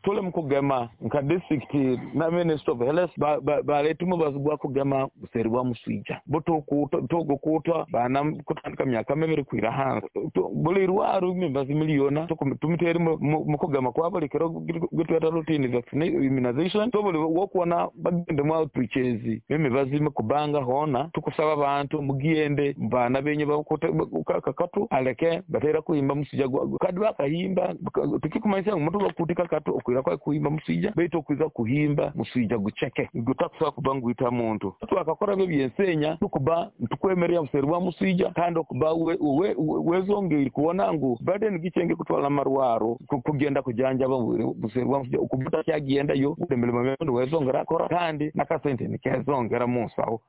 tole mukugema nka district na minister of health ba letumo bazugwa kugema buseri bwa muswija boto togo kuto bana kutandika myaka mebere kwira hanze buli rwaru mimbazi miliyona tumiteri mukugema kwa bali kero gitweta routine vaccination immunization to buli wokwana bagende mu outreaches mimibazi mukubanga hona tukusaba abantu mugiende bana benye bakatu aleke batera kuimba musija kadi bakahimba tukikumanyisa umuntu bakutika katu okwira kwa kuimba musija beito kwiza kuhimba musija gucheke gutakusa kubangwita muntu twakakora byensenya tukuba tukwemerera museri wa musija kandi okuba wezongera kubona ngo baden gicenge kutwala marwaro kugenda kujanja museri wa musija ukubuta cyagenda yo udemelema wezongera akora kandi nakasente nikezongera musaho